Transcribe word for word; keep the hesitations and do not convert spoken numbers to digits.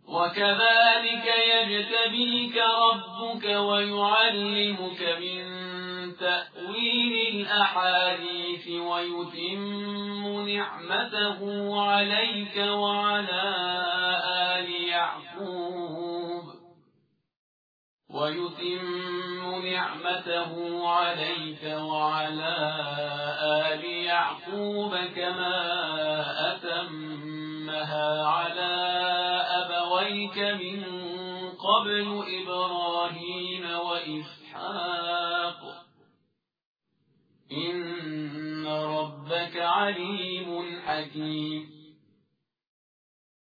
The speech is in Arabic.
وكذلك يجتبيك ربك ويعلمك من تأويل الأحاديث ويتم نعمته عليك وعلى آل يعقوب ويتم نعمته عليك وعلى آل يعقوب كما أتمها على أبويك من قبل إبراهيم وإسحاق إن ربك عليم حكيم